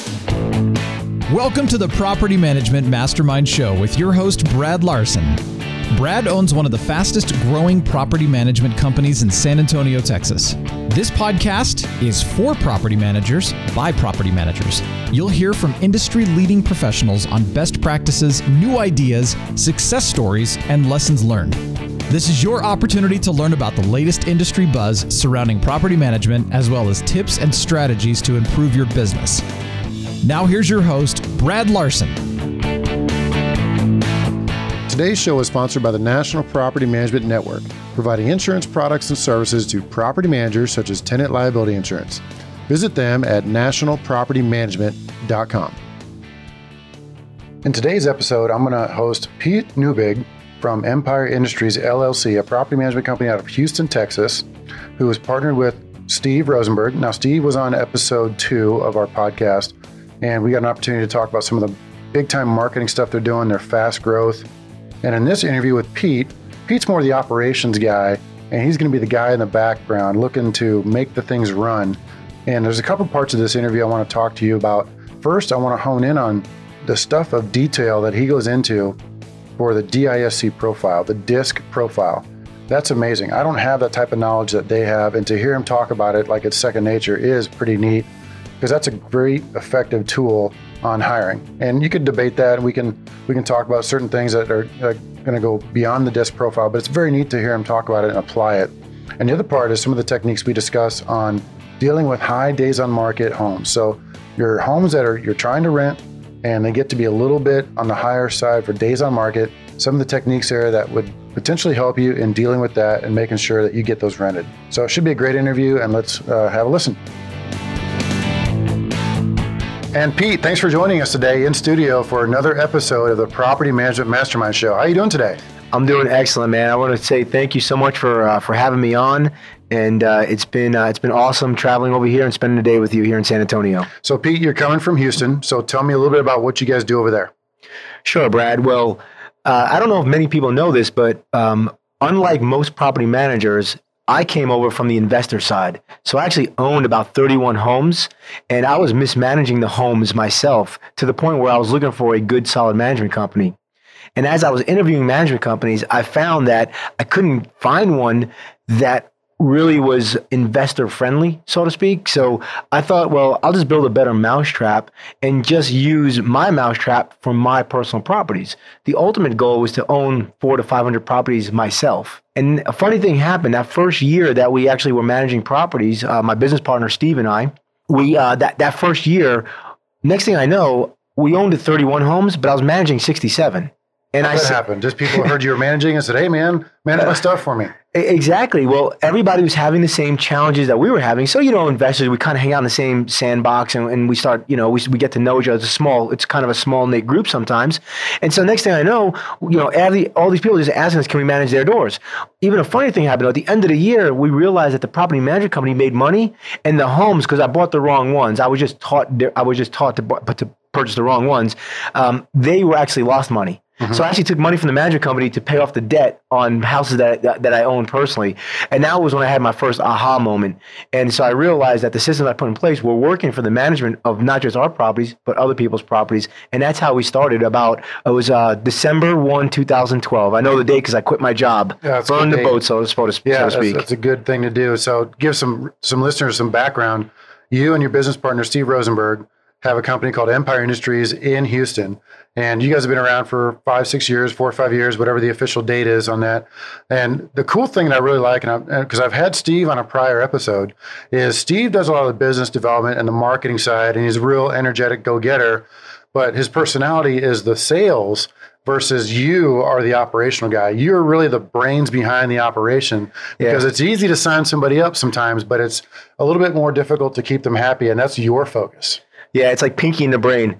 Welcome to the Property Management Mastermind Show with your host, Brad Larson. Brad owns one of the fastest growing property management companies in San Antonio, Texas. This podcast is for property managers by property managers. You'll hear from industry-leading professionals on best practices, new ideas, success stories, and lessons learned. This is your opportunity to learn about the latest industry buzz surrounding property management, as well as tips and strategies to improve your business. Now here's your host, Brad Larson. Today's show is sponsored by the National Property Management Network, providing insurance products and services to property managers such as tenant liability insurance. Visit them at nationalpropertymanagement.com. In today's episode, I'm going to host Pete Neubig from Empire Industries, LLC, a property management company out of Houston, Texas, who is partnered with Steve Rosenberg. Now, Steve was on episode 2 of our podcast, and we got an opportunity to talk about some of the big-time marketing stuff they're doing, their fast growth. And in this interview with Pete, Pete's more the operations guy, and he's going to be the guy in the background looking to make the things run. And there's a couple parts of this interview I want to talk to you about. First, I want to hone in on the stuff of detail that he goes into for the DISC profile, the DISC profile. That's amazing. I don't have that type of knowledge that they have, and to hear him talk about it like it's second nature is pretty neat, because that's a very effective tool on hiring. And you could debate that, and we can talk about certain things that are going to go beyond the DISC profile, but it's very neat to hear him talk about it and apply it. And the other part is some of the techniques we discuss on dealing with high days on market homes. So your homes that you're trying to rent and they get to be a little bit on the higher side for days on market, some of the techniques there that would potentially help you in dealing with that and making sure that you get those rented. So it should be a great interview, and let's have a listen. And Pete, thanks for joining us today in studio for another episode of the Property Management Mastermind Show. How are you doing today? I'm doing excellent, man. I want to say thank you so much for having me on, and it's been awesome traveling over here and spending the day with you here in San Antonio. So Pete, you're coming from Houston, so tell me a little bit about what you guys do over there. Sure, Brad. Well, I don't know if many people know this, but unlike most property managers, I came over from the investor side. So I actually owned about 31 homes, and I was mismanaging the homes myself to the point where I was looking for a good, solid management company. And as I was interviewing management companies, I found that I couldn't find one that really was investor friendly, so to speak. So I thought, well, I'll just build a better mousetrap and just use my mousetrap for my personal properties. The ultimate goal was to own 400 to 500 properties myself. And a funny thing happened that first year that we actually were managing properties, my business partner, Steve, and I, that first year, next thing I know, we owned 31 homes, but I was managing 67. And How did that happen? Just people heard you were managing and said, hey, man, manage my stuff for me. Exactly. Well, everybody was having the same challenges that we were having. So, investors, we kind of hang out in the same sandbox, and we start, we get to know each other. It's kind of a small knit group sometimes. And so next thing I know, all these people are just asking us, can we manage their doors? Even a funny thing happened. At the end of the year, we realized that the property management company made money, and the homes, because I bought the wrong ones, I was just taught to purchase the wrong ones. They were actually lost money. Mm-hmm. So I actually took money from the management company to pay off the debt on houses that I owned personally. And that was when I had my first aha moment. And so I realized that the systems I put in place were working for the management of not just our properties, but other people's properties. And that's how we started it was December 1, 2012. I know the date because I quit my job. Yeah, burned the boat, so to speak. That's a good thing to do. So give some listeners some background. You and your business partner, Steve Rosenberg, have a company called Empire Industries in Houston. And you guys have been around for 4 or 5 years, whatever the official date is on that. And the cool thing that I really like, because I've had Steve on a prior episode, is Steve does a lot of the business development and the marketing side, and he's a real energetic go-getter, but his personality is the sales versus you are the operational guy. You're really the brains behind the operation, because it's easy to sign somebody up sometimes, but it's a little bit more difficult to keep them happy, and that's your focus. Yeah, it's like Pinky in the Brain,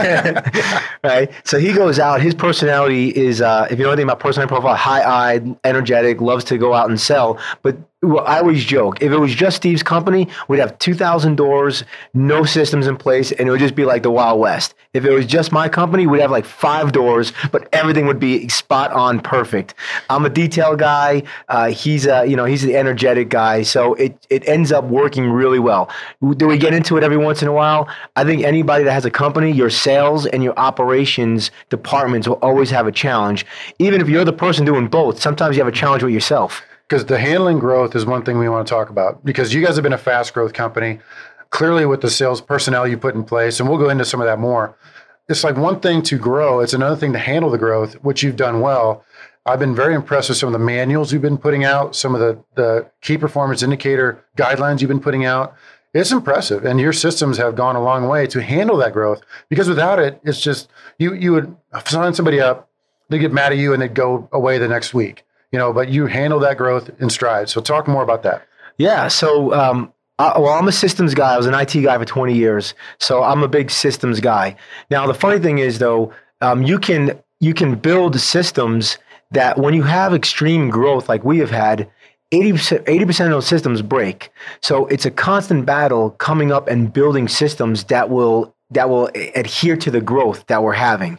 right? So he goes out. His personality is, if you know anything about personality profile, high-eyed, energetic, loves to go out and sell. But Well, I always joke, if it was just Steve's company, we'd have 2,000 doors, no systems in place, and it would just be like the Wild West. If it was just my company, we'd have like 5 doors, but everything would be spot on perfect. I'm a detail guy. He's the energetic guy. So it ends up working really well. Do we get into it every once in a while? I think anybody that has a company, your sales and your operations departments will always have a challenge. Even if you're the person doing both, sometimes you have a challenge with yourself. Because the handling growth is one thing we want to talk about, because you guys have been a fast growth company, clearly with the sales personnel you put in place, and we'll go into some of that more. It's like one thing to grow. It's another thing to handle the growth, which you've done well. I've been very impressed with some of the manuals you've been putting out, some of the key performance indicator guidelines you've been putting out. It's impressive. And your systems have gone a long way to handle that growth, because without it, it's just, you would sign somebody up, they get mad at you and they'd go away the next week. But you handle that growth in stride. So talk more about that. Yeah. So, I'm a systems guy. I was an IT guy for 20 years. So I'm a big systems guy. Now, the funny thing is, though, you can build systems that when you have extreme growth like we have had, 80% of those systems break. So it's a constant battle coming up and building systems that will adhere to the growth that we're having.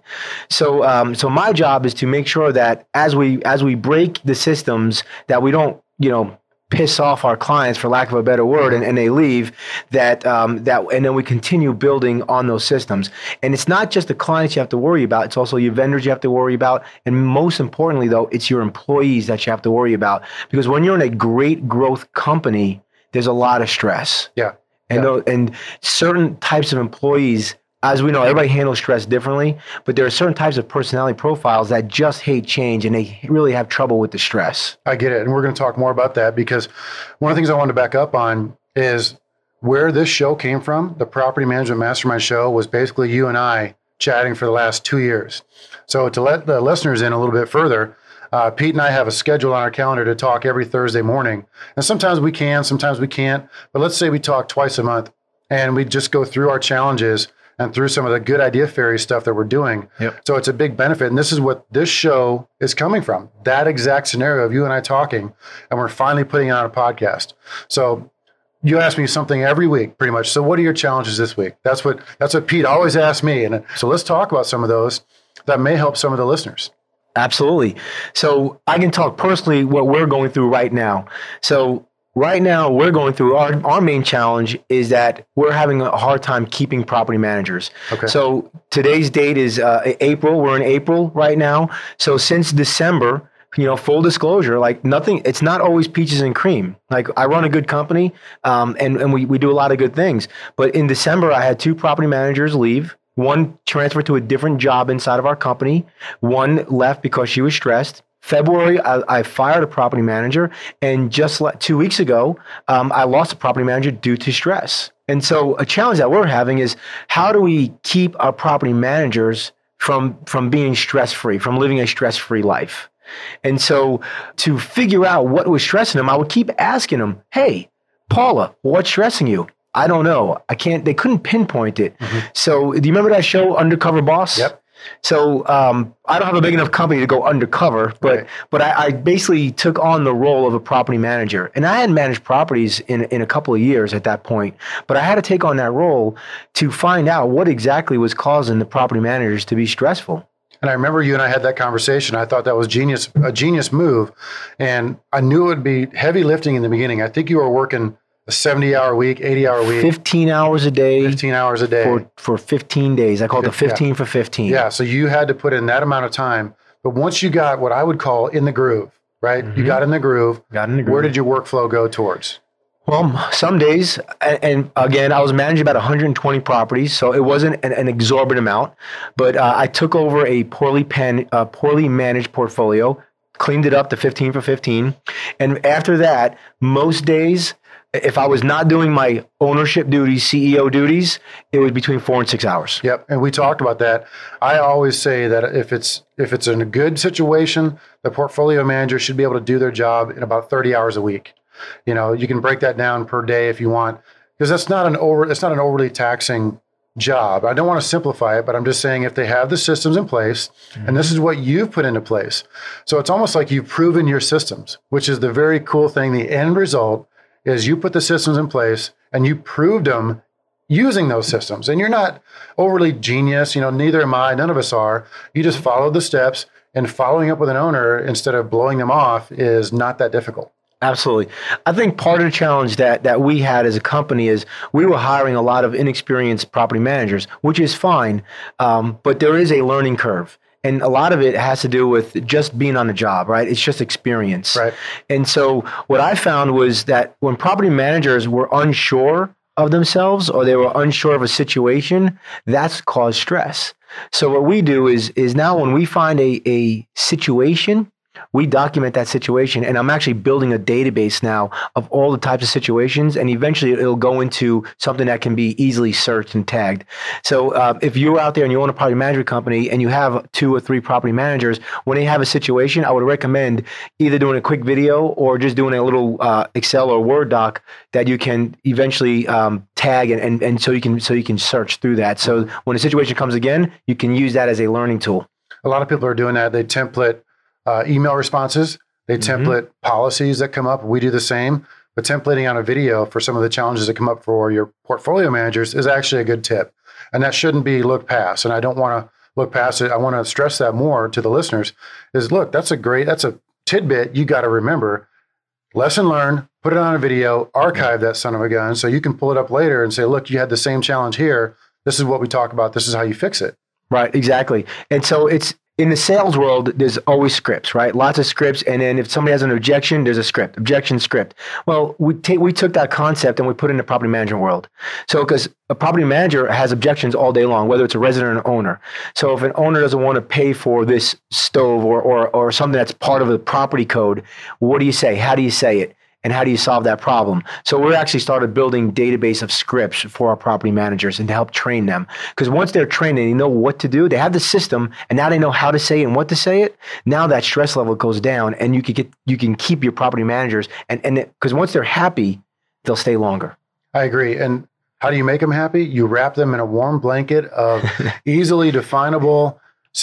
So my job is to make sure that as we break the systems, that we don't, piss off our clients, for lack of a better word, and they leave, and then we continue building on those systems. And it's not just the clients you have to worry about, it's also your vendors you have to worry about. And most importantly, though, it's your employees that you have to worry about. Because when you're in a great growth company, there's a lot of stress. Yeah. And certain types of employees, as we know, everybody handles stress differently, but there are certain types of personality profiles that just hate change and they really have trouble with the stress. I get it. And we're going to talk more about that, because one of the things I wanted to back up on is where this show came from. The Property Management Mastermind show was basically you and I chatting for the last 2 years. So to let the listeners in a little bit further, Pete and I have a schedule on our calendar to talk every Thursday morning. And sometimes we can, sometimes we can't. But let's say we talk twice a month and we just go through our challenges and through some of the good idea fairy stuff that we're doing. Yep. So it's a big benefit. And this is what this show is coming from, that exact scenario of you and I talking, and we're finally putting out a podcast. So you ask me something every week, pretty much. So what are your challenges this week? That's what Pete always asks me. And so let's talk about some of those that may help some of the listeners. Absolutely. So I can talk personally what we're going through right now. So right now we're going through our main challenge is that we're having a hard time keeping property managers. Okay. So today's date is April. We're in April right now. So since December, full disclosure, like nothing, it's not always peaches and cream. Like I run a good company and we do a lot of good things. But in December, I had 2 property managers leave. One transferred to a different job inside of our company. One left because she was stressed. February, I fired a property manager. And just 2 weeks ago, I lost a property manager due to stress. And so a challenge that we're having is how do we keep our property managers from being stress-free, from living a stress-free life? And so to figure out what was stressing them, I would keep asking them, hey, Paula, what's stressing you? I don't know. They couldn't pinpoint it. Mm-hmm. So do you remember that show, Undercover Boss? Yep. So I don't have a big enough company to go undercover, but I basically took on the role of a property manager. And I hadn't managed properties in a couple of years at that point, but I had to take on that role to find out what exactly was causing the property managers to be stressful. And I remember you and I had that conversation. I thought that was a genius move. And I knew it would be heavy lifting in the beginning. I think you were working a 70-hour week, 80-hour week. 15 hours a day. 15 hours a day. For 15 days. I call it the 15 for 15. Yeah, so you had to put in that amount of time. But once you got what I would call in the groove, right? Mm-hmm. You got in the groove. Where did your workflow go towards? Well, some days, and again, I was managing about 120 properties, so it wasn't an exorbitant amount. But I took over a poorly managed portfolio, cleaned it up to 15 for 15. And after that, most days, if I was not doing my ownership duties, CEO duties, it was between 4 and 6 hours. Yep, and we talked about that. I always say that if it's in a good situation, the portfolio manager should be able to do their job in about 30 hours a week. You can break that down per day if you want, because it's not an overly taxing job. I don't want to simplify it, but I'm just saying if they have the systems in place, and this is what you've put into place. So it's almost like you've proven your systems, which is the very cool thing. The end result is you put the systems in place and you proved them using those systems. And you're not overly genius, neither am I, none of us are. You just follow the steps, and following up with an owner instead of blowing them off is not that difficult. Absolutely. I think part of the challenge that we had as a company is we were hiring a lot of inexperienced property managers, which is fine, but there is a learning curve. And a lot of it has to do with just being on the job, right? It's just experience. Right. And so what I found was that when property managers were unsure of themselves or they were unsure of a situation, that's caused stress. So what we do is now when we find a situation, we document that situation, and I'm actually building a database now of all the types of situations, and eventually it'll go into something that can be easily searched and tagged. So if you're out there and you own a property management company and you have 2 or 3 property managers, when they have a situation, I would recommend either doing a quick video or just doing a little Excel or Word doc that you can eventually tag and so you can search through that. So when a situation comes again, you can use that as a learning tool. A lot of people are doing that. They template email responses. They template policies that come up. We do the same, but templating on a video for some of the challenges that come up for your portfolio managers is actually a good tip. And that shouldn't be looked past. And I don't want to look past it. I want to stress that more to the listeners is look, that's a tidbit you got to remember. Lesson learned, put it on a video, archive that son of a gun so you can pull it up later and say, look, you had the same challenge here. This is what we talk about. This is how you fix it. Right, exactly. And so it's in the sales world, there's always scripts, right? Lots of scripts. And then if somebody has an objection, there's a script, objection script. Well, we took that concept and we put it in the property management world. So because a property manager has objections all day long, whether it's a resident or an owner. So if an owner doesn't want to pay for this stove or something that's part of the property code, what do you say? How do you say it? And how do you solve that problem? So we're actually started building database of scripts for our property managers and to help train them. Because once they're trained and they know what to do, they have the system and now they know how to say it and what to say it. Now that stress level goes down and you can keep your property managers and because once they're happy, they'll stay longer. I agree. And how do you make them happy? You wrap them in a warm blanket of easily definable,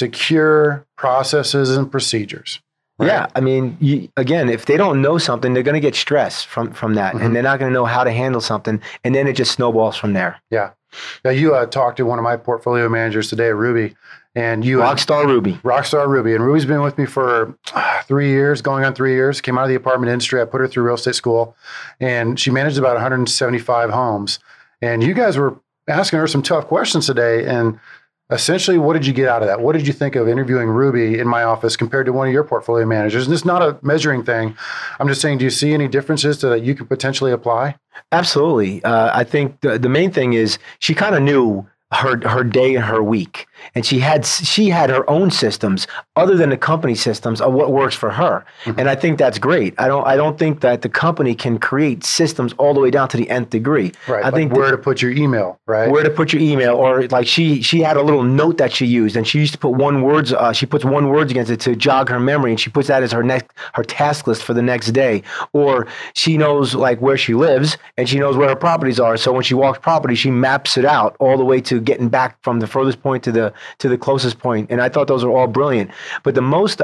secure processes and procedures. Right. Yeah. I mean, again, if they don't know something, they're going to get stressed from that and they're not going to know how to handle something. And then it just snowballs from there. Yeah. Now you talked to one of my portfolio managers today, Ruby, and Rockstar Ruby. And Ruby's been with me for 3 years, going on 3 years, came out of the apartment industry. I put her through real estate school and she managed about 175 homes. And you guys were asking her some tough questions today. And essentially, what did you get out of that? What did you think of interviewing Ruby in my office compared to one of your portfolio managers? And it's not a measuring thing. I'm just saying, do you see any differences that you could potentially apply? Absolutely. I think the main thing is she kind of knew her day and her week. And she had her own systems other than the company systems of what works for her. And I think that's great. I don't think that the company can create systems all the way down to the nth degree. Right. I think where to put your email, right? Where to put your email, or like she had a little note that she used, and she used to put she puts one word against it to jog her memory, and she puts that as her task list for the next day. Or she knows like where she lives and she knows where her properties are. So when she walks property, she maps it out all the way to getting back from the furthest point to the closest point. And I thought those were all brilliant. But the most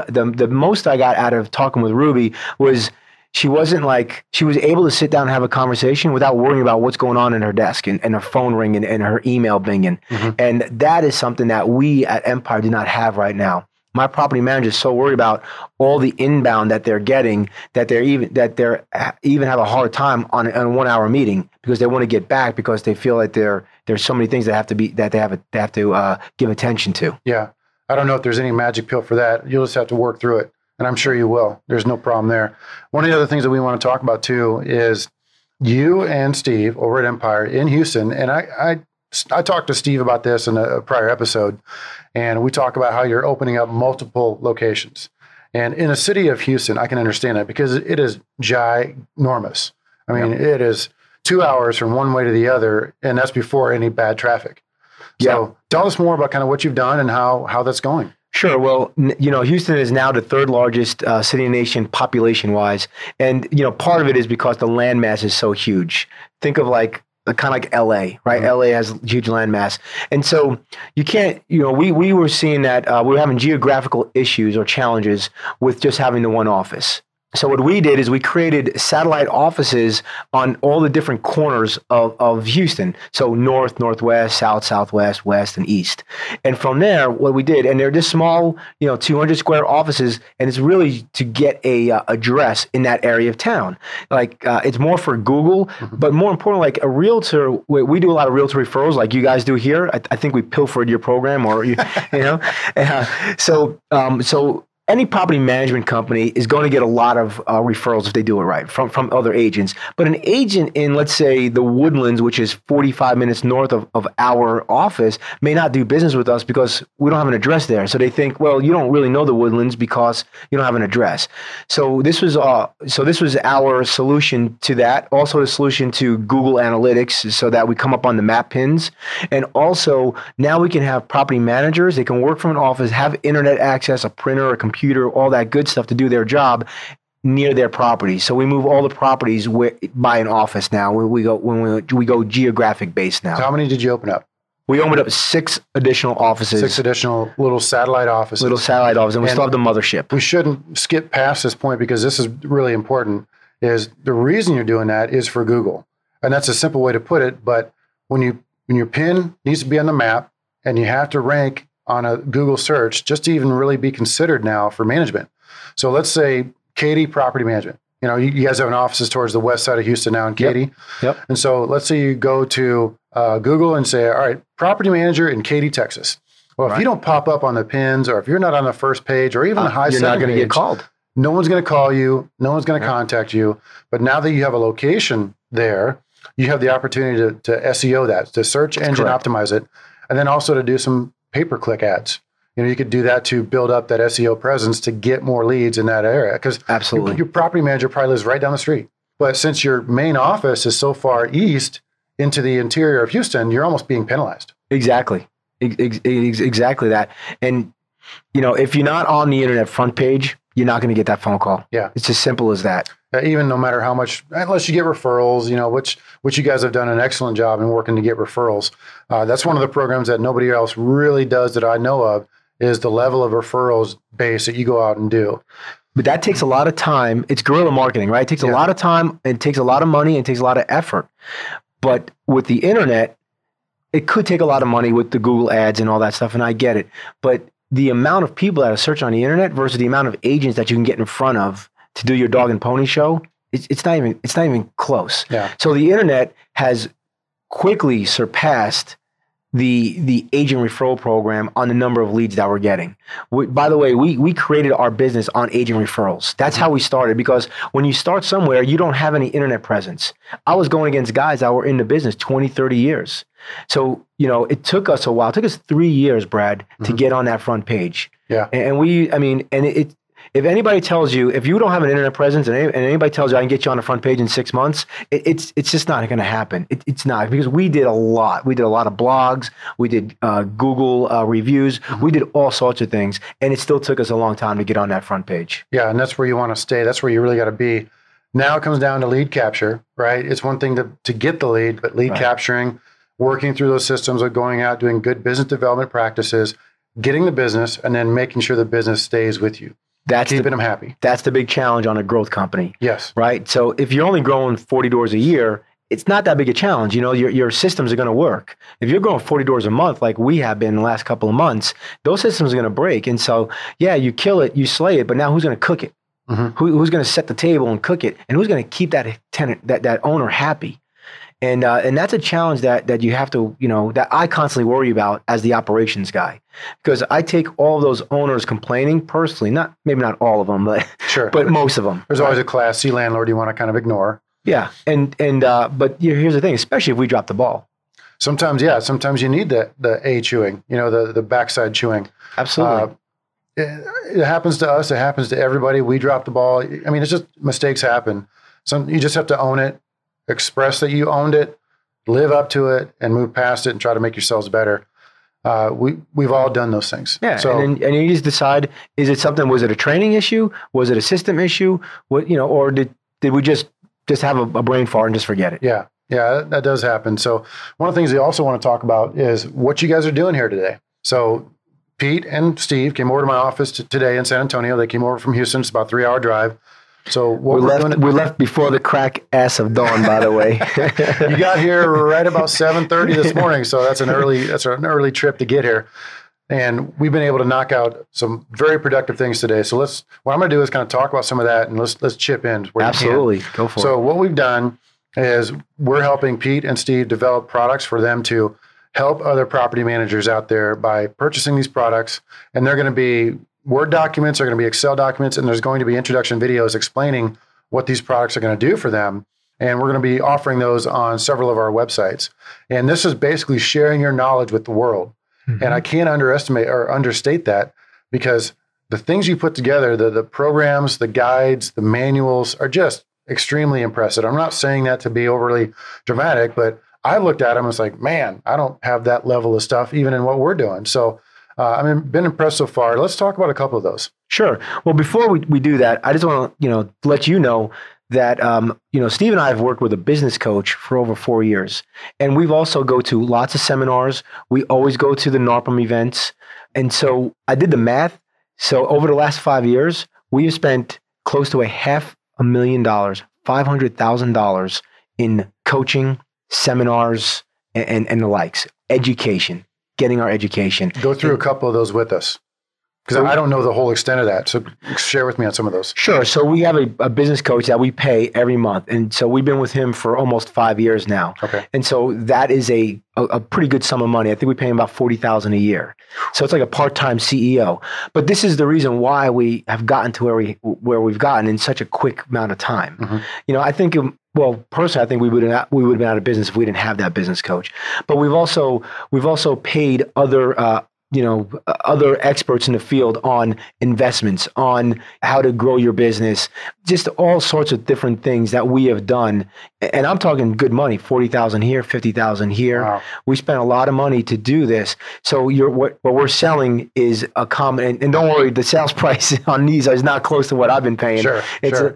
I got out of talking with Ruby was she was able to sit down and have a conversation without worrying about what's going on in her desk and her phone ringing and her email binging. And that is something that we at Empire do not have right now. My property manager is so worried about all the inbound that they're getting that they even have a hard time on a 1 hour meeting because they want to get back because they feel like there's so many things that they have to give attention to. Yeah. I don't know if there's any magic pill for that. You'll just have to work through it. And I'm sure you will. There's no problem there. One of the other things that we want to talk about too is you and Steve over at Empire in Houston. And I talked to Steve about this in a prior episode, and we talk about how you're opening up multiple locations. And in a city of Houston, I can understand that because it is ginormous. I mean, It is 2 hours from one way to the other, and that's before any bad traffic. So tell us more about kind of what you've done and how that's going. Sure. Well, Houston is now the third largest city in the nation population-wise. And, part of it is because the landmass is so huge. Think of like kind of like LA, right? LA has huge landmass. And so you can't, we were seeing that we were having geographical issues or challenges with just having the one office. So what we did is we created satellite offices on all the different corners of Houston. So north, northwest, south, southwest, west, and east. And from there, what we did, and they're just small, 200 square offices, and it's really to get a address in that area of town. Like it's more for Google, but more important, like a realtor. We do a lot of realtor referrals, like you guys do here. I think we pilfered your program, or so. Any property management company is going to get a lot of referrals if they do it right from other agents. But an agent in, let's say, the Woodlands, which is 45 minutes north of our office, may not do business with us because we don't have an address there. So they think, well, you don't really know the Woodlands because you don't have an address. So this was our solution to that. Also, the solution to Google Analytics, so that we come up on the map pins. And also, now we can have property managers. They can work from an office, have internet access, a printer, a computer, all that good stuff to do their job near their property. So we move all the properties by an office now. We go geographic based now. So how many did you open up? We opened up 6 additional offices. 6 additional little satellite offices. And we still have the mothership. We shouldn't skip past this point because this is really important. Is the reason you're doing that is for Google, and that's a simple way to put it. But when your pin needs to be on the map, and you have to rank on a Google search just to even really be considered now for management. So let's say Katy Property Management. You guys have an offices towards the west side of Houston now in Katy. Yep. And so let's say you go to Google and say, all right, property manager in Katy, Texas. Well, if you don't pop up on the pins, or if you're not on the first page, or even the high you're not going to get called. No one's going to call you. No one's going to contact you. But now that you have a location there, you have the opportunity to SEO that, to search engine optimize it, and then also to do some pay-per-click ads. You could do that to build up that SEO presence to get more leads in that area. Because absolutely, your property manager probably lives right down the street. But since your main office is so far east into the interior of Houston, you're almost being penalized. Exactly. Exactly that. And, if you're not on the internet front page, you're not going to get that phone call. Yeah. It's as simple as that. Even no matter how much, unless you get referrals, which you guys have done an excellent job in working to get referrals. That's one of the programs that nobody else really does that I know of, is the level of referrals base that you go out and do. But that takes a lot of time. It's guerrilla marketing, right? It takes a lot of time, it takes a lot of money, and it takes a lot of effort. But with the internet, it could take a lot of money with the Google ads and all that stuff, and I get it. But the amount of people that are searching on the internet versus the amount of agents that you can get in front of to do your dog and pony show, it's not even close. Yeah. So the internet has quickly surpassed the agent referral program on the number of leads that we're getting. By the way, we created our business on agent referrals. That's how we started, because when you start somewhere, you don't have any internet presence. I was going against guys that were in the business 20, 30 years. So, it took us a while. It took us 3 years, Brad, to get on that front page. Yeah. If anybody tells you, if you don't have an internet presence and anybody tells you I can get you on the front page in 6 months, it's just not going to happen. It's not, because we did a lot. We did a lot of blogs. We did Google reviews. We did all sorts of things. And it still took us a long time to get on that front page. Yeah, and that's where you want to stay. That's where you really got to be. Now it comes down to lead capture, right? It's one thing to get the lead, but lead capturing, working through those systems of going out, doing good business development practices, getting the business, and then making sure the business stays with you. Keeping them happy. That's the big challenge on a growth company. Yes. Right? So if you're only growing 40 doors a year, it's not that big a challenge. Your systems are going to work. If you're growing 40 doors a month, like we have been the last couple of months, those systems are going to break. And so, you kill it, you slay it, but now who's going to cook it? Who's going to set the table and cook it? And who's going to keep that tenant, that owner happy? And that's a challenge that you have to, that I constantly worry about as the operations guy, because I take all of those owners complaining personally, maybe not all of them, but sure, but most of them. There's always a Class C landlord you want to kind of ignore. Yeah, but here's the thing, especially if we drop the ball. Sometimes you need the A chewing, the backside chewing. Absolutely. It happens to us. It happens to everybody. We drop the ball. I mean, it's just mistakes happen. You just have to own it. Express that you owned it, live up to it, and move past it and try to make yourselves better. We've all done those things. Yeah, so, and you just decide, was it a training issue? Was it a system issue? Or did we just have a brain fart and just forget it? Yeah. Yeah, that does happen. So one of the things we also want to talk about is what you guys are doing here today. So Pete and Steve came over to my office today in San Antonio. They came over from Houston. It's about a 3-hour drive. So what we left before the crack ass of dawn, by the way. You got here right about 7:30 this morning. So that's an early trip to get here. And we've been able to knock out some very productive things today. So what I'm going to do is kind of talk about some of that, and let's chip in where Absolutely. you can. Go for it. So what we've done is we're helping Pete and Steve develop products for them to help other property managers out there by purchasing these products. And they're going to be Word documents, they're going to be Excel documents, and there's going to be introduction videos explaining what these products are going to do for them. And we're going to be offering those on several of our websites. And this is basically sharing your knowledge with the world. Mm-hmm. And I can't underestimate or understate that, because the things you put together, the programs, the guides, the manuals are just extremely impressive. I'm not saying that to be overly dramatic, but I looked at them and was like, man, I don't have that level of stuff even in what we're doing. So I've been impressed so far. Let's talk about a couple of those. Sure. Well, before we do that, I just want to let you know that Steve and I have worked with a business coach for over 4 years, and we've also go to lots of seminars. We always go to the NARPM events, and so I did the math. So over the last 5 years, we have spent close to $500,000, $500,000 in coaching, seminars, and the likes, education, getting our education. Go through a couple of those with us, because I don't know the whole extent of that. So share with me on some of those. Sure. So we have a business coach that we pay every month. And so we've been with him for almost 5 years now. Okay. And so that is a pretty good sum of money. I think we pay him about $40,000 a year. So it's like a part-time CEO. But this is the reason why we have gotten to where we've gotten in such a quick amount of time. Mm-hmm. I think, personally, I think we would have been out of business if we didn't have that business coach. But we've also paid other other experts in the field on investments, on how to grow your business, just all sorts of different things that we have done. And I'm talking good money, $40,000 here, $50,000 here. Wow. We spent a lot of money to do this. So what we're selling is a common, and don't worry, the sales price on these is not close to what I've been paying. Sure.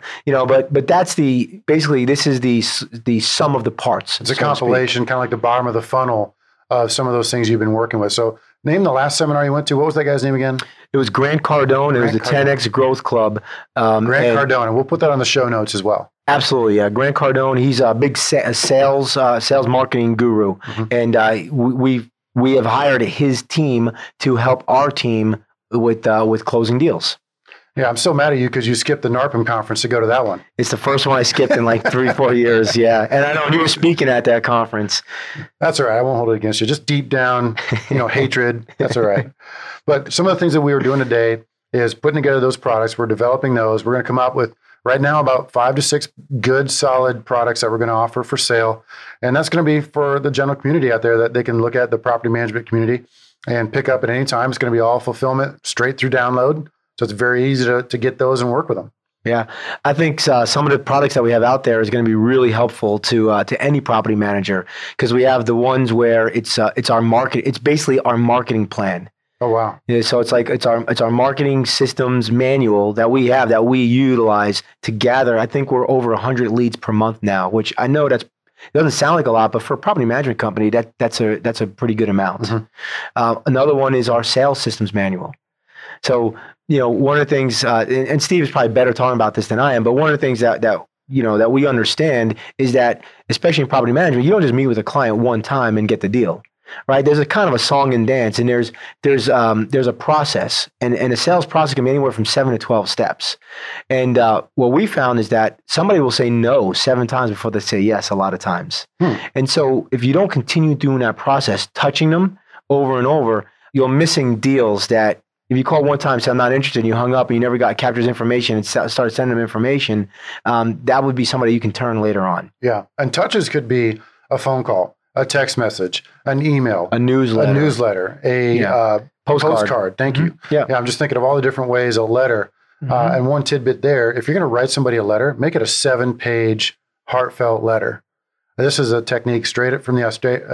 But that's basically this is the sum of the parts. It's a compilation, kind of like the bottom of the funnel of some of those things you've been working with. So name the last seminar you went to. What was that guy's name again? It was Grant Cardone. It was the 10X Growth Club. Grant Cardone. And we'll put that on the show notes as well. Absolutely. Yeah. Grant Cardone, he's a big sales marketing guru. Mm-hmm. And we have hired his team to help our team with closing deals. Yeah, I'm so mad at you because you skipped the NARPM conference to go to that one. It's the first one I skipped in like 3-4 years. Yeah. And I know you were speaking at that conference. That's all right. I won't hold it against you. Just deep down, hatred. That's all right. But some of the things that we were doing today is putting together those products. We're developing those. We're going to come up with right now about 5 to 6 good, solid products that we're going to offer for sale. And that's going to be for the general community out there that they can look at, the property management community, and pick up at any time. It's going to be all fulfillment straight through download. So it's very easy to get those and work with them. Yeah, I think some of the products that we have out there is going to be really helpful to any property manager, because we have the ones where it's our market. It's basically our marketing plan. Oh wow! Yeah, so it's our marketing systems manual that we have that we utilize to gather. I think we're over 100 leads per month now, which I know it doesn't sound like a lot, but for a property management company, that's a pretty good amount. Mm-hmm. Another one is our sales systems manual. So, one of the things, and Steve is probably better talking about this than I am, but one of the things that we understand is that, especially in property management, you don't just meet with a client one time and get the deal, right? There's a kind of a song and dance, and there's a process, and a sales process can be anywhere from 7 to 12 steps. And what we found is that somebody will say no 7 times before they say yes a lot of times. And so if you don't continue doing that process, touching them over and over, you're missing deals that, if you call one time, say, I'm not interested, and you hung up and you never captured his information and started sending him information, that would be somebody you can turn later on. Yeah. And touches could be a phone call, a text message, an email, a newsletter, a postcard. Thank you. Yeah. I'm just thinking of all the different ways a letter. And one tidbit there, if you're going to write somebody a letter, make it a 7-page heartfelt letter. This is a technique straight from the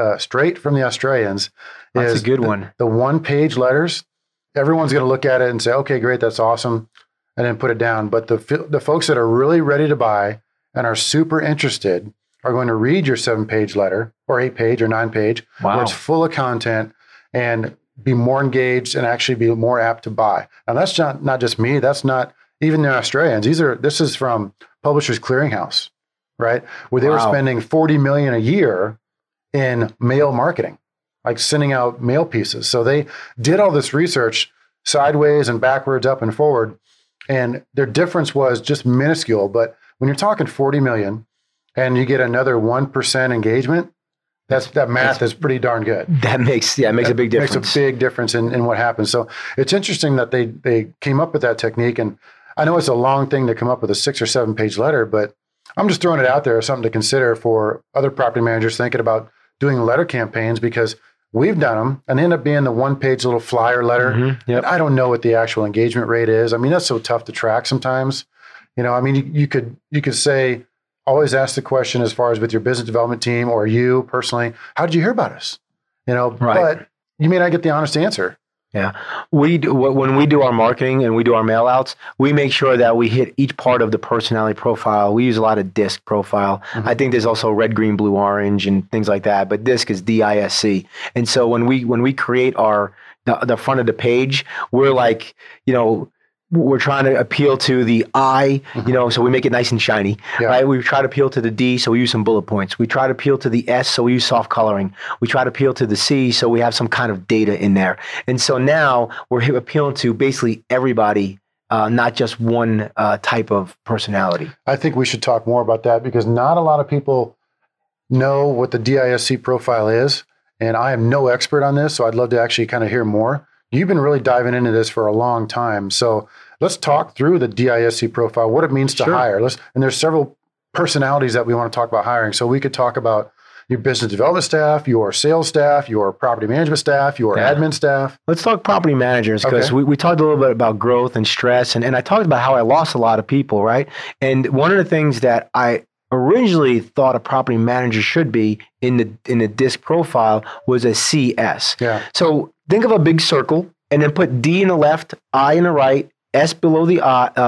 Australians. That's a good one. The 1-page letters. Everyone's going to look at it and say, okay, great, that's awesome, and then put it down. But the folks that are really ready to buy and are super interested, are going to read your 7-page letter or 8-page or 9-page, where it's full of content and be more engaged and actually be more apt to buy. Now, that's not just me. That's not even the Australians. This is from Publishers Clearinghouse, right? Where they were spending $40 million a year in mail marketing, like sending out mail pieces. So they did all this research sideways and backwards, up and forward. And their difference was just minuscule. But when you're talking 40 million and you get another 1% engagement, that math is pretty darn good. That makes a big difference. Makes a big difference in what happens. So it's interesting that they came up with that technique. And I know it's a long thing to come up with a 6 or 7-page letter, but I'm just throwing it out there as something to consider for other property managers thinking about doing letter campaigns, because we've done them and they end up being the 1-page little flyer letter. Mm-hmm. Yep. And I don't know what the actual engagement rate is. I mean, that's so tough to track sometimes. I mean, you could say, always ask the question as far as with your business development team or you personally, how did you hear about us? Right. But you may not get the honest answer. Yeah. When we do our marketing and we do our mail outs, we make sure that we hit each part of the personality profile. We use a lot of DISC profile. Mm-hmm. I think there's also red, green, blue, orange and things like that, but DISC is DISC. And so when we create the front of the page, we're like, we're trying to appeal to the I, so we make it nice and shiny, right? We try to appeal to the D, so we use some bullet points. We try to appeal to the S, so we use soft coloring. We try to appeal to the C, so we have some kind of data in there. And so now we're appealing to basically everybody, not just one type of personality. I think we should talk more about that because not a lot of people know what the DISC profile is. And I am no expert on this, so I'd love to actually kind of hear more. You've been really diving into this for a long time. So let's talk through the DISC profile, what it means to hire. And there's several personalities that we want to talk about hiring. So we could talk about your business development staff, your sales staff, your property management staff, your admin staff. Let's talk property managers because we talked a little bit about growth and stress. And I talked about how I lost a lot of people, right? And one of the things that I originally thought a property manager should be in the DISC profile was a CS. Yeah. So think of a big circle and then put D in the left, I in the right, S below the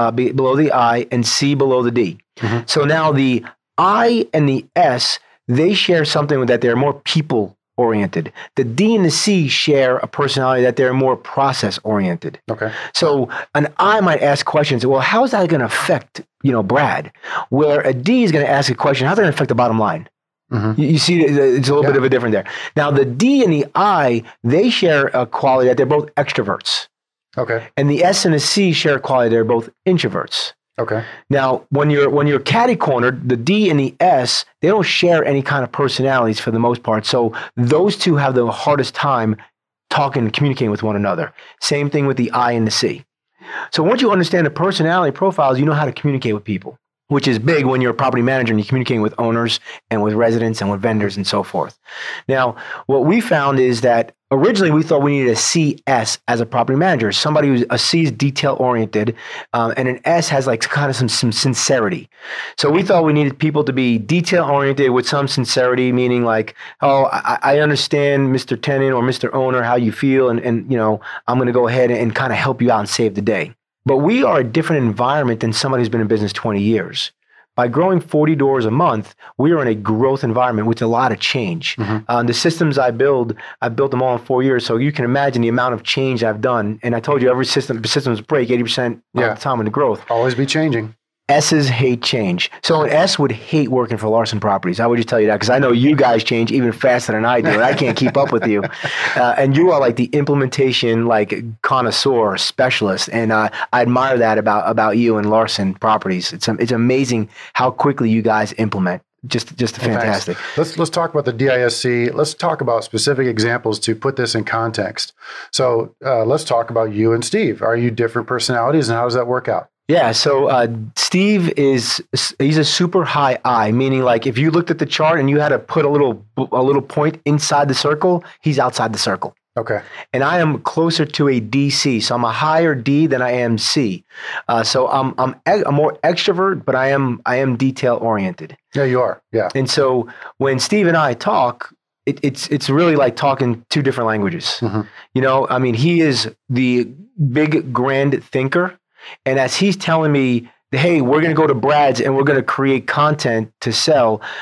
I, and C below the D. Mm-hmm. So now the I and the S, they share something that they're more people oriented. The D and the C share a personality that they're more process oriented. Okay. So an I might ask questions. Well, how is that going to affect, Brad? Where a D is going to ask a question, how's that going to affect the bottom line? Mm-hmm. You see, it's a little bit of a difference there. Now, the D and the I, they share a quality that they're both extroverts. Okay. And the S and the C share a quality they're both introverts. Okay. Now, when you're catty cornered, the D and the S, they don't share any kind of personalities for the most part. So those two have the hardest time talking and communicating with one another. Same thing with the I and the C. So once you understand the personality profiles, you know how to communicate with people, which is big when you're a property manager and you're communicating with owners and with residents and with vendors and so forth. Now, what we found is that originally we thought we needed a CS as a property manager. Somebody who's a C is detail oriented, and an S has like kind of some sincerity. So we thought we needed people to be detail oriented with some sincerity, meaning like, oh, I understand Mr. Tenant or Mr. Owner, how you feel, and I'm going to go ahead and kind of help you out and save the day. But we are a different environment than somebody who's been in business 20 years. By growing 40 doors a month, we are in a growth environment with a lot of change. Mm-hmm. The systems I built them all in 4 years. So you can imagine the amount of change I've done. And I told you every systems break 80% of the time in the growth. Always be changing. S's hate change. So an S would hate working for Larson Properties. I would just tell you that because I know you guys change even faster than I do, and I can't keep up with you. And you are like the implementation connoisseur specialist, and I admire that about you and Larson Properties. It's amazing how quickly you guys implement. Just fantastic. Let's talk about the DISC. Let's talk about specific examples to put this in context. So let's talk about you and Steve. Are you different personalities, and how does that work out? Yeah, so Steve he's a super high I, meaning like if you looked at the chart and you had to put a little point inside the circle, he's outside the circle. Okay. And I am closer to a DC, so I'm a higher D than I am C. So I'm more extrovert, but I am detail oriented. Yeah, you are. Yeah. And so when Steve and I talk, it's really like talking two different languages. Mm-hmm. He is the big grand thinker. And as he's telling me, hey, we're going to go to Brad's and we're going to create content to sell,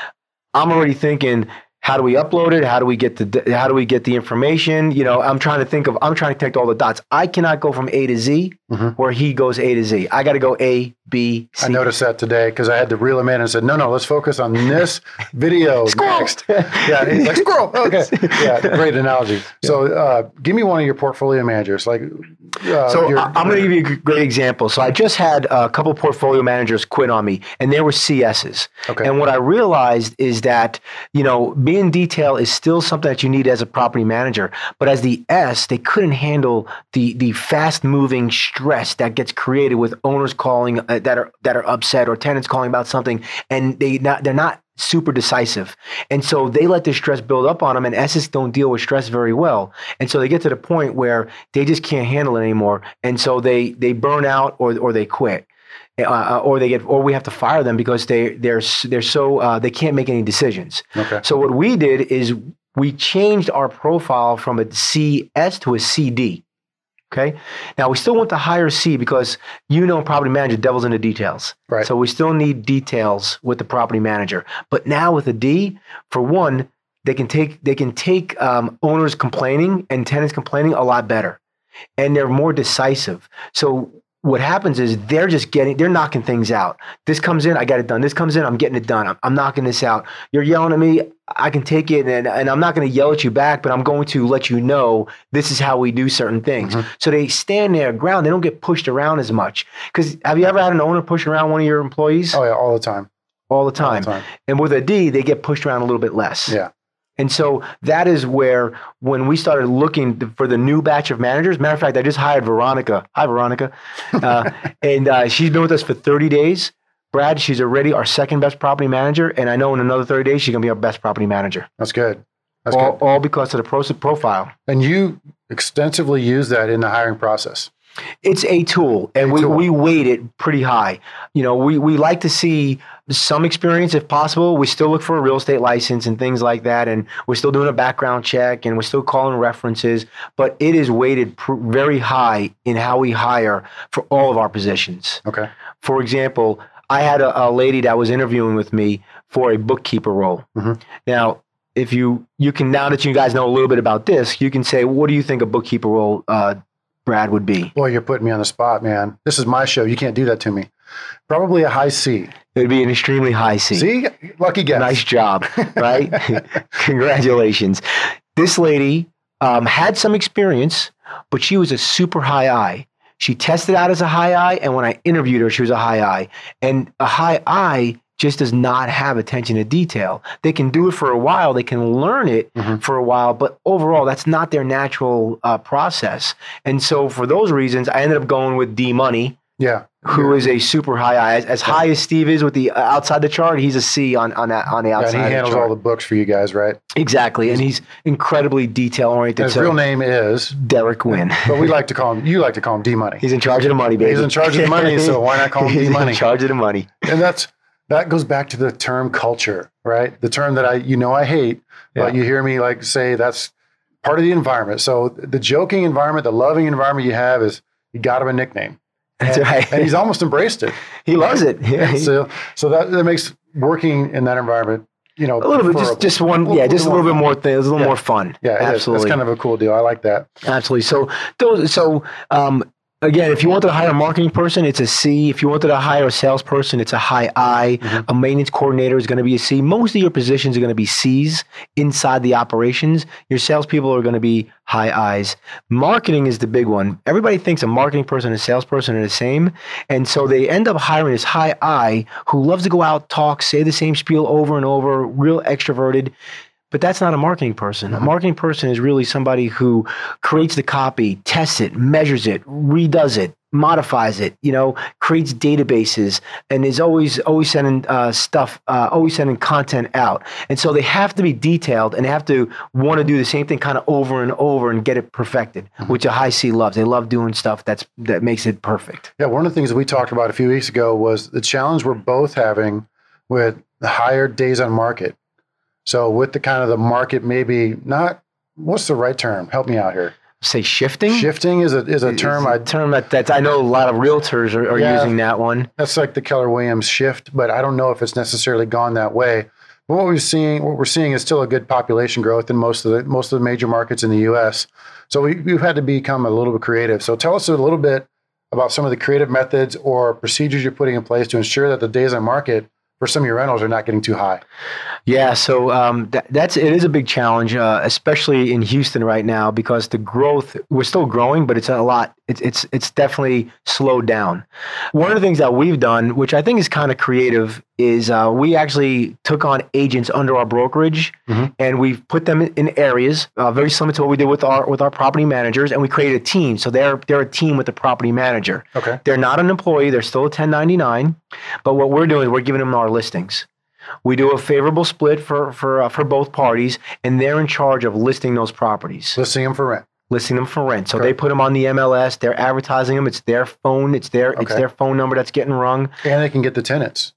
I'm already thinking, how do we upload it? How do we get the information? I'm trying to connect all the dots. I cannot go from A to Z where he goes A to Z. I got to go A, B, C. I noticed that today because I had to reel him in and said, no, let's focus on this video next. Yeah, he's like, squirrel. Okay. Yeah, great analogy. Yeah. So give me one of your portfolio managers. I'm going to give you a great example. So I just had a couple portfolio managers quit on me, and they were CSs. Okay. And what I realized is that, being in detail is still something that you need as a property manager. But as the S, they couldn't handle the fast-moving stress that gets created with owners calling that are upset or tenants calling about something, and they're not super decisive. And so they let this stress build up on them, and S's don't deal with stress very well. And so they get to the point where they just can't handle it anymore. And so they burn out or they quit. Or we have to fire them because they're so they can't make any decisions. Okay. So what we did is we changed our profile from a CS to a CD. Okay. Now we still want the higher C because property manager, devil's in the details. Right. So we still need details with the property manager. But now with a D, for one, they can take owners complaining and tenants complaining a lot better, and they're more decisive. So what happens is they're knocking things out. This comes in, I got it done. This comes in, I'm getting it done. I'm knocking this out. You're yelling at me, I can take it, and I'm not going to yell at you back, but I'm going to let you know this is how we do certain things. So they stand their ground. They don't get pushed around as much. Because have you ever had an owner push around one of your employees? Oh, yeah, all the time. All the time. And with a D, they get pushed around a little bit less. Yeah. And so that is where, when we started looking for the new batch of managers, matter of fact, I just hired Veronica. Hi, Veronica. And she's been with us for 30 days. Brad, she's already our second best property manager. And I know in another 30 days, she's going to be our best property manager. That's good. All because of the profile. And you extensively use that in the hiring process. It's a tool, and we weight it pretty high. We like to see some experience if possible. We still look for a real estate license and things like that, and we're still doing a background check, and we're still calling references, but it is weighted very high in how we hire for all of our positions. Okay. For example, I had a lady that was interviewing with me for a bookkeeper role. Now, if you can, now that you guys know a little bit about this, you can say, what do you think a bookkeeper role Brad would be? Boy, you're putting me on the spot, man. This is my show. You can't do that to me. Probably a high C. It would be an extremely high C. See? Lucky guess. Nice job, right? Congratulations. This lady had some experience, but she was a super high I. She tested out as a high I, and when I interviewed her, she was a high I. And a high I just does not have attention to detail. They can do it for a while. They can learn it for a while, but overall, that's not their natural process. And so for those reasons, I ended up going with D Money, who is a super high I. As high as Steve is with the outside the chart, he's a C on the outside. And he handles all the books for you guys, right? Exactly. And he's incredibly detail oriented. His real name is Derek Wynn. But you like to call him D Money. He's in charge of the money, baby. He's in charge of the money, so why not call him D Money? He's in charge of the money. And that goes back to the term culture, right? The term that I hate, but you hear me say that's part of the environment. So the joking environment, the loving environment you have is you got him a nickname. That's right. And he's almost embraced it. He loves it. Yeah. So that makes working in that environment, a little bit, just a little bit more thing. It's a little more fun. Yeah, absolutely. That's kind of a cool deal. I like that. Absolutely. So again, if you wanted to hire a marketing person, it's a C. If you wanted to hire a salesperson, it's a high I. A maintenance coordinator is going to be a C. Most of your positions are going to be C's inside the operations. Your salespeople are going to be high I's. Marketing is the big one. Everybody thinks a marketing person and a salesperson are the same. And so they end up hiring this high I who loves to go out, talk, say the same spiel over and over, real extroverted. But that's not a marketing person. A marketing person is really somebody who creates the copy, tests it, measures it, redoes it, modifies it, creates databases, and is always sending always sending content out. And so they have to be detailed, and they have to want to do the same thing kind of over and over and get it perfected, which a high C loves. They love doing stuff that makes it perfect. Yeah, one of the things that we talked about a few weeks ago was the challenge we're both having with the higher days on market. So with the kind of the market, maybe not, what's the right term? Help me out here. Say shifting? Shifting is a term. That I know a lot of realtors are using that one. That's like the Keller Williams shift, but I don't know if it's necessarily gone that way. But what we're seeing is still a good population growth in most of the major markets in the U.S. So we've had to become a little bit creative. So tell us a little bit about some of the creative methods or procedures you're putting in place to ensure that the days on market for some of your rentals are not getting too high. Yeah, so it is a big challenge, especially in Houston right now, because the growth, we're still growing, but it's a lot. It's definitely slowed down. One of the things that we've done, which I think is kind of creative, is we actually took on agents under our brokerage, and we've put them in areas very similar to what we did with our property managers, and we created a team. So they're a team with the property manager. Okay. They're not an employee; they're still a 1099. But what we're doing is we're giving them our listings. We do a favorable split for both parties, and they're in charge of listing those properties. Listing them for rent. So they put them on the MLS. They're advertising them. It's their phone. It's their phone number that's getting rung. And they can get the tenants.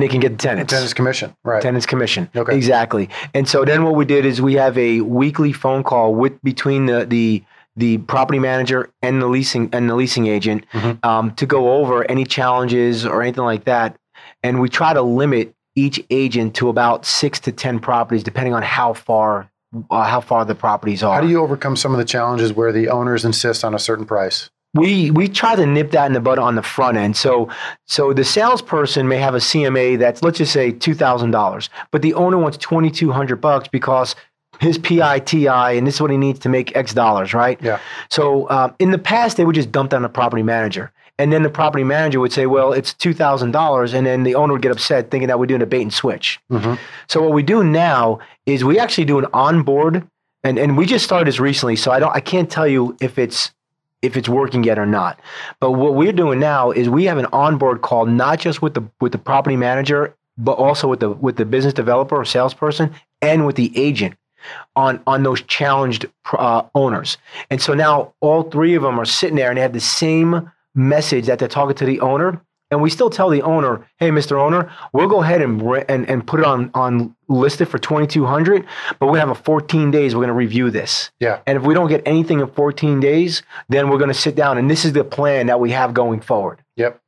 Tenants commission. Right. Tenants commission. Okay. Exactly. And so then what we did is we have a weekly phone call between the property manager and the leasing agent to go over any challenges or anything like that. And we try to limit each agent to about 6 to 10 properties, depending on how far the properties are. How do you overcome some of the challenges where the owners insist on a certain price? We try to nip that in the bud on the front end. So the salesperson may have a CMA that's, let's just say, $2,000, but the owner wants $2,200 because his PITI, and this is what he needs to make X dollars, right? Yeah. So in the past, they would just dump that on the property manager. And then the property manager would say, well, it's $2,000. And then the owner would get upset thinking that we're doing a bait and switch. So what we do now is we actually do an onboard, and we just started this recently. So I can't tell you if it's working yet or not. But what we're doing now is we have an onboard call, not just with the property manager, but also with the business developer or salesperson and with the agent on those challenged owners. And so now all three of them are sitting there and they have the same message that they're talking to the owner. And we still tell the owner, hey, Mr. Owner, we'll go ahead and put it on listed for $2,200, but we're going to have a 14 days. We're going to review this. Yeah. And if we don't get anything in 14 days, then we're going to sit down. And this is the plan that we have going forward. Yep.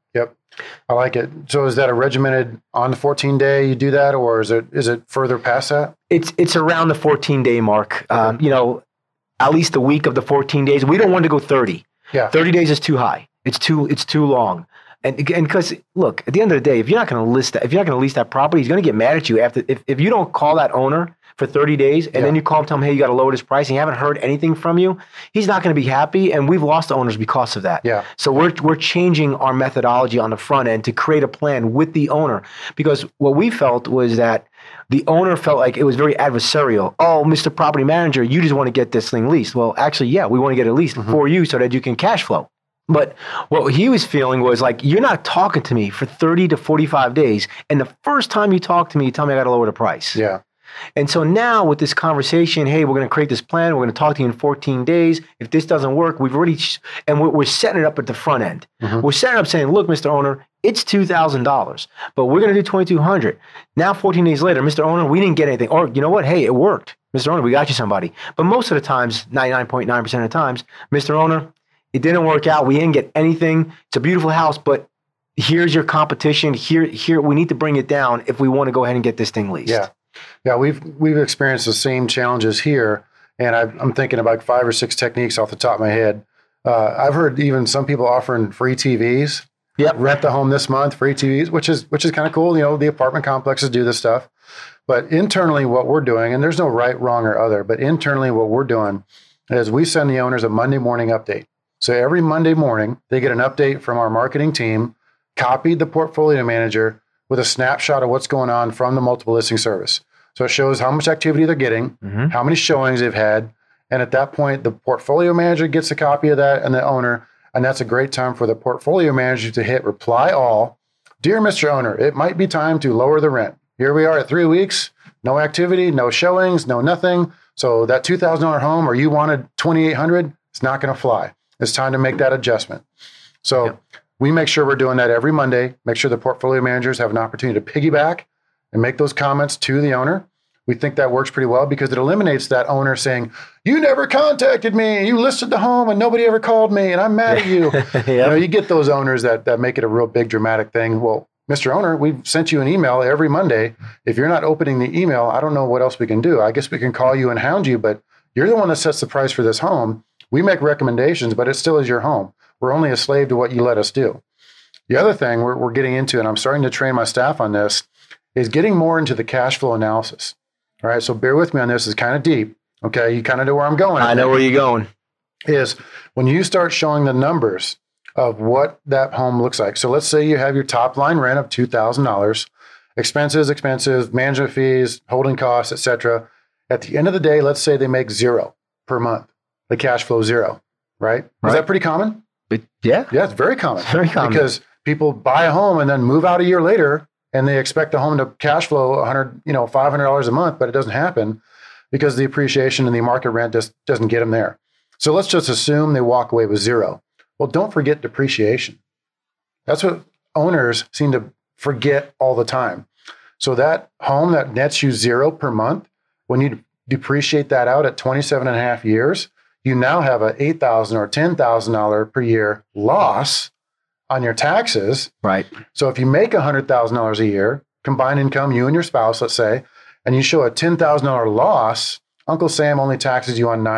I like it. So is that a regimented on the 14 day you do that, or is it further past that? It's around the 14 day mark. At least a week of the 14 days. We don't want to go 30. Yeah. 30 days is too high. It's too long. And because look, at the end of the day, if you're not going to lease that property, he's going to get mad at you after if you don't call that owner for 30 days and then you call him, tell him, hey, you got to lower this price, and you haven't heard anything from you, he's not going to be happy, and we've lost owners because of that. Yeah. So we're changing our methodology on the front end to create a plan with the owner, because what we felt was that the owner felt like it was very adversarial. Oh, Mr. Property Manager, you just want to get this thing leased. Well, actually, yeah, we want to get it leased for you so that you can cash flow. But what he was feeling was like, you're not talking to me for 30 to 45 days. And the first time you talk to me, you tell me I got to lower the price. Yeah. And so now with this conversation, hey, we're going to create this plan. We're going to talk to you in 14 days. If this doesn't work, we're setting it up at the front end. We're setting up saying, look, Mr. Owner, it's $2,000, but we're going to do $2,200. Now, 14 days later, Mr. Owner, we didn't get anything. Or you know what? Hey, it worked. Mr. Owner, we got you somebody. But most of the times, 99.9% of the times, Mr. Owner, it didn't work out. We didn't get anything. It's a beautiful house, but here's your competition. Here, we need to bring it down if we want to go ahead and get this thing leased. Yeah. We've experienced the same challenges here, and I'm thinking about 5 or 6 techniques off the top of my head. I've heard even some people offering free TVs. Yep. Rent the home this month, free TVs, which is kind of cool. You know, the apartment complexes do this stuff. But internally, what we're doing, and there's no right, wrong, or other, but internally, what we're doing is we send the owners a Monday morning update. So every Monday morning, they get an update from our marketing team, copied the portfolio manager with a snapshot of what's going on from the multiple listing service. So it shows how much activity they're getting, how many showings they've had. And at that point, the portfolio manager gets a copy of that and the owner. And that's a great time for the portfolio manager to hit reply all. Dear Mr. Owner, it might be time to lower the rent. Here we are at 3 weeks, no activity, no showings, no nothing. So that $2,000 home, or you wanted $2,800, it's not going to fly. It's time to make that adjustment. So we make sure we're doing that every Monday, make sure the portfolio managers have an opportunity to piggyback and make those comments to the owner. We think that works pretty well because it eliminates that owner saying, you never contacted me, you listed the home and nobody ever called me and I'm mad at you. You know, you get those owners that make it a real big dramatic thing. Well, Mr. Owner, we've sent you an email every Monday. If you're not opening the email, I don't know what else we can do. I guess we can call you and hound you, but you're the one that sets the price for this home. We make recommendations, but it still is your home. We're only a slave to what you let us do. The other thing we're getting into, and I'm starting to train my staff on this, is getting more into the cash flow analysis. All right, so bear with me on this. It's kind of deep. Okay, you kind of know where I'm going. I know where you're going. Is when you start showing the numbers of what that home looks like. So let's say you have your top line rent of $2,000, expenses, management fees, holding costs, etc. At the end of the day, let's say they make $0 per month. The cash flow $0, right? Is that pretty common? Yeah, it's very common. Very common because people buy a home and then move out a year later, and they expect the home to cash flow $500 a month, but it doesn't happen because the appreciation and the market rent just doesn't get them there. So let's just assume they walk away with $0. Well, don't forget depreciation. That's what owners seem to forget all the time. So that home that nets you $0 per month, when you depreciate that out at 27 and a half years, you now have a $8,000 or $10,000 per year loss on your taxes. Right. So if you make $100,000 a year, combined income, you and your spouse, let's say, and you show a $10,000 loss, Uncle Sam only taxes you on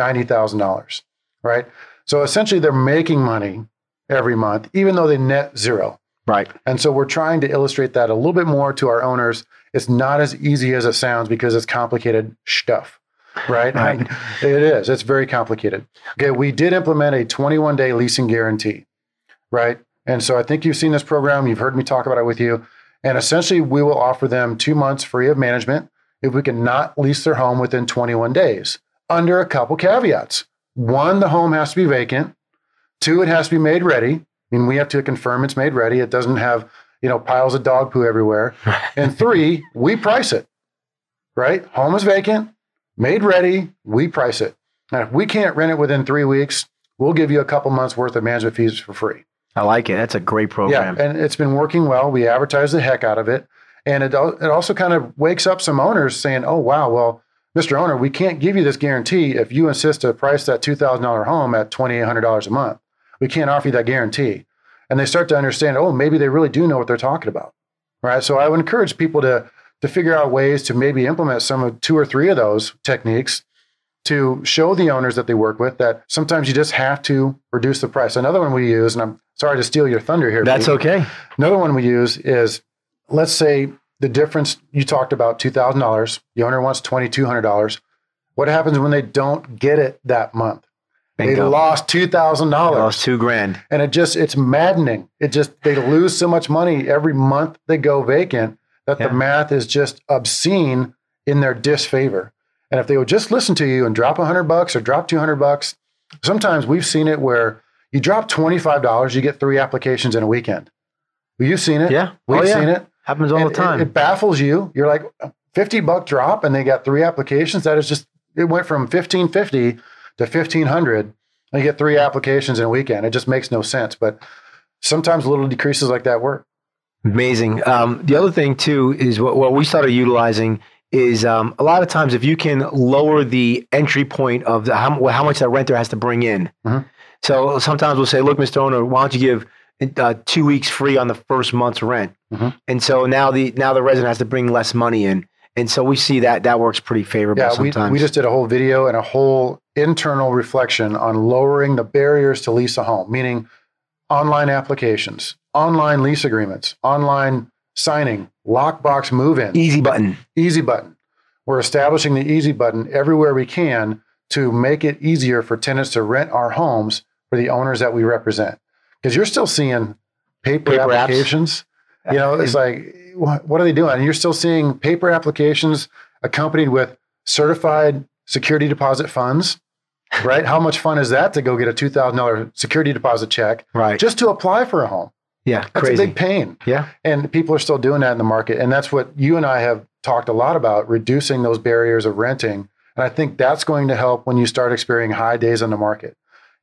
$90,000, right? So essentially they're making money every month, even though they net $0. Right. And so we're trying to illustrate that a little bit more to our owners. It's not as easy as it sounds because it's complicated stuff. Right? It is. It's very complicated. Okay, we did implement a 21-day leasing guarantee, right? And so I think you've seen this program. You've heard me talk about it with you. And essentially, we will offer them 2 months free of management if we can not lease their home within 21 days, under a couple caveats. 1, the home has to be vacant. 2, it has to be made ready. I mean, we have to confirm it's made ready. It doesn't have, piles of dog poo everywhere. And 3, we price it, right? Home is vacant. Made ready, we price it. Now, if we can't rent it within 3 weeks, we'll give you a couple months worth of management fees for free. I like it. That's a great program. Yeah, and it's been working well. We advertise the heck out of it. And it also kind of wakes up some owners saying, oh, wow, well, Mr. Owner, we can't give you this guarantee if you insist to price that $2,000 home at $2,800 a month. We can't offer you that guarantee. And they start to understand, oh, maybe they really do know what they're talking about, right? So I would encourage people to figure out ways to maybe implement some of 2 or 3 of those techniques to show the owners that they work with that sometimes you just have to reduce the price. Another one we use, and I'm sorry to steal your thunder here. That's okay. Another one we use is, let's say the difference, you talked about $2,000, the owner wants $2,200. What happens when they don't get it that month? Bingo. They lost $2,000. Lost $2,000. And it's maddening. They lose so much money every month they go vacant that the math is just obscene in their disfavor. And if they would just listen to you and drop $100 or drop $200, sometimes we've seen it where you drop $25, you get 3 applications in a weekend. You've seen it. Yeah. We've seen it. Happens all the time. It baffles you. You're like, $50 drop and they got 3 applications. That is just, it went from $1,550 to $1,500 and you get 3 applications in a weekend. It just makes no sense. But sometimes little decreases like that work. Amazing. The other thing too is what we started utilizing is a lot of times if you can lower the entry point of how much that renter has to bring in. Mm-hmm. So sometimes we'll say, look, Mr. Owner, why don't you give 2 weeks free on the first month's rent? Mm-hmm. And so now the resident has to bring less money in. And so we see that works pretty favorable sometimes. We just did a whole video and a whole internal reflection on lowering the barriers to lease a home, meaning online applications, online lease agreements, online signing, lockbox move-in. Easy button. Easy button. We're establishing the easy button everywhere we can to make it easier for tenants to rent our homes for the owners that we represent. Because you're still seeing paper applications. Apps. It's like, what are they doing? And you're still seeing paper applications accompanied with certified security deposit funds, right? How much fun is that to go get a $2,000 security deposit check just to apply for a home? Yeah, that's crazy. a big pain. Yeah. And people are still doing that in the market. And that's what you and I have talked a lot about, reducing those barriers of renting. And I think that's going to help when you start experiencing high days on the market.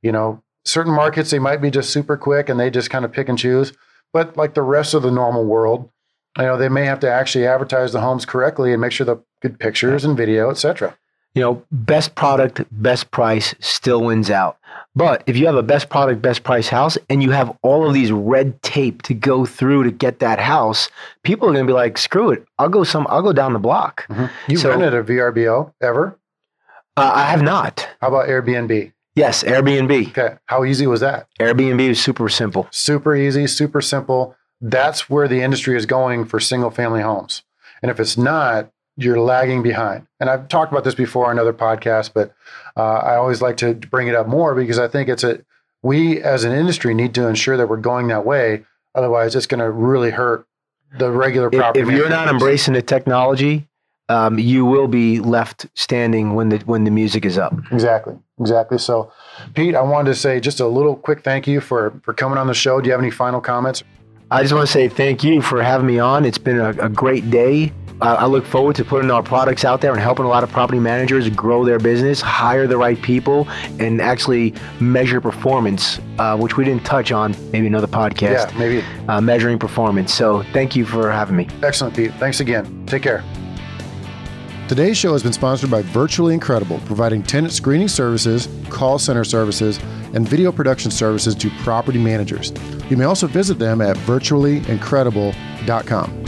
Certain markets, they might be just super quick and they just kind of pick and choose. But like the rest of the normal world, they may have to actually advertise the homes correctly and make sure the good pictures and video, et cetera. best product, best price still wins out. But if you have a best product, best price house and you have all of these red tape to go through to get that house, people are going to be like, screw it. I'll go down the block. Mm-hmm. You rented a VRBO ever? I have not. How about Airbnb? Yes, Airbnb. Okay. How easy was that? Airbnb is super simple. Super easy, super simple. That's where the industry is going for single family homes. And if it's not, you're lagging behind. And I've talked about this before on other podcasts, but I always like to bring it up more because I think we as an industry need to ensure that we're going that way. Otherwise, it's going to really hurt the regular property. If you're not embracing the technology, you will be left standing when the music is up. Exactly. So, Pete, I wanted to say just a little quick thank you for coming on the show. Do you have any final comments? I just want to say thank you for having me on. It's been a great day. I look forward to putting our products out there and helping a lot of property managers grow their business, hire the right people, and actually measure performance, which we didn't touch on, maybe another podcast. Yeah, maybe. Measuring performance. So thank you for having me. Excellent, Pete. Thanks again. Take care. Today's show has been sponsored by Virtually Incredible, providing tenant screening services, call center services, and video production services to property managers. You may also visit them at virtuallyincredible.com.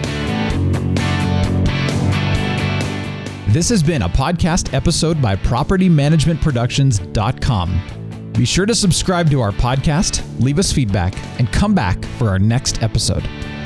This has been a podcast episode by PropertyManagementProductions.com. Be sure to subscribe to our podcast, leave us feedback, and come back for our next episode.